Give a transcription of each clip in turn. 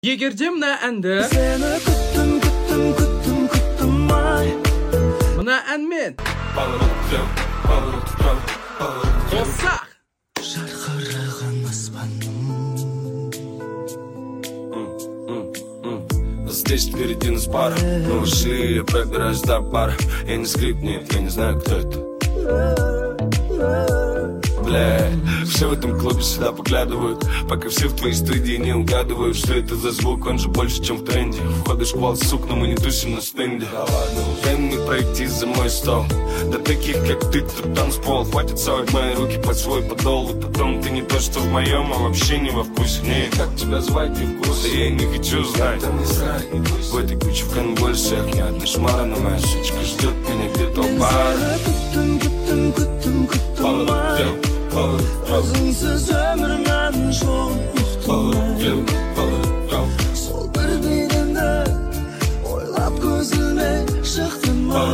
Егерде мына әнді Сені күттім ай. мына әнмен қоссақ Жарқыраған аспаным. Здесь впереди нас пара. Мы ушли, я пробираюсь до бара. Я не скрипнет, я не знаю, кто это. Бля, все в этом клубе сюда поглядывают, пока все в твоей студии не угадывают, что это за звук, он же больше, чем в тренде. Входы шквал, сук, но мы не тусим на стенде. Дай мне пройти за мой стол. Да таких, как ты, тут танцпол. Хватит совать мои руки под свой подол. И потом ты не то, что в моем, а вообще не во вкусе. Не, как тебя звать, не вкус, я и не хочу знать. В этой куче в конвульсиях ни одна шмара, но моя сучка ждет меня где-то у бара. Өзіңсіз өмір мәнін жоқтым. Сол бір бейнеңді ойлап көзіме шықтым ай.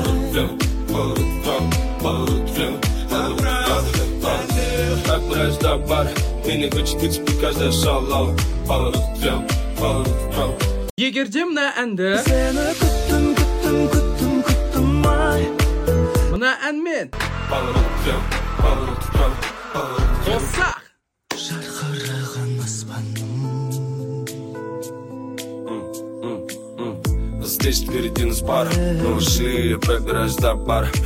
Отправляюсь до бара. Меня хочет выцепить каждая шалава. Егерде мына әнді Сені күттім ай. мына әнмен қоссақ Жарқыраған аспаным. Здесь впереди нас пара. Мы ушли, я пробираюсь до бара.